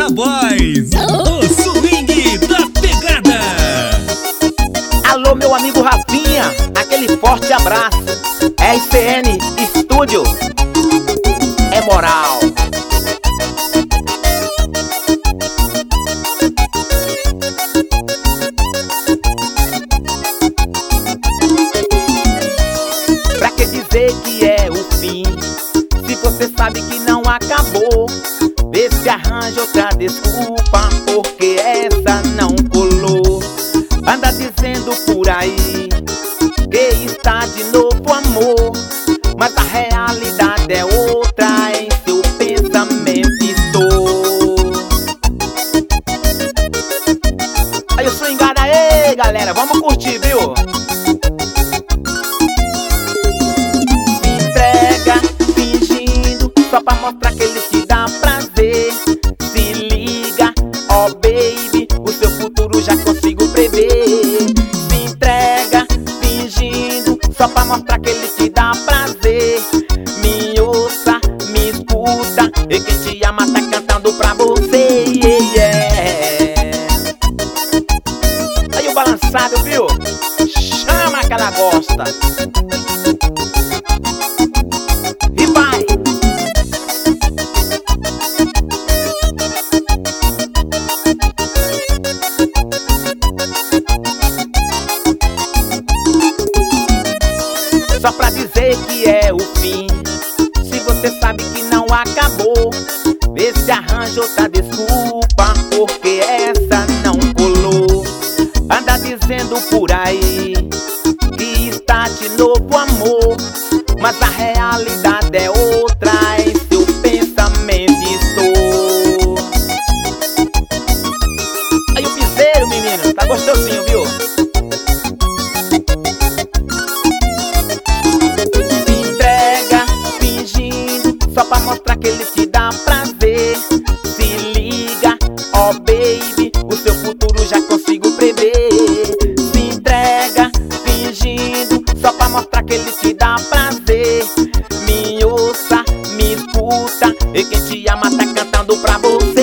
Terra Boys, o swing da pegada. Alô, meu amigo Rafinha, aquele forte abraço. RCN Estúdio é moral. Pra que dizer que é o fim, se você sabe que não acabou? Vê se arranja outra desculpa, porque essa não colou. Anda dizendo por aí que está de novo amor, mas a realidade é outra, em seu pensamento estou. Aí o swingada aí, galera, vamos curtir, viu? Se entrega fingindo, só pra mostrar que ele te dá prazer. Se liga, ó baby, o seu futuro já consigo prever. Se entrega fingindo, só pra mostrar que ele te dá prazer. Me ouça, me escuta, e quem te ama tá cantando pra você, Aí o balançado, viu? Chama que ela gosta. E vai! Só pra dizer que é o fim, se você sabe que não acabou, vê se arranja outra desculpa, porque essa não colou. Anda dizendo por aí que está de novo amor, mas a realidade é outra, em seu pensamento estou. Aí o piseiro, menino, tá gostosinho, viu? Só pra mostrar que ele te dá prazer. Se liga, ó baby, o seu futuro já consigo prever. Se entrega, fingindo, só pra mostrar que ele te dá prazer. Me ouça, me escuta, e quem te ama tá cantando pra você.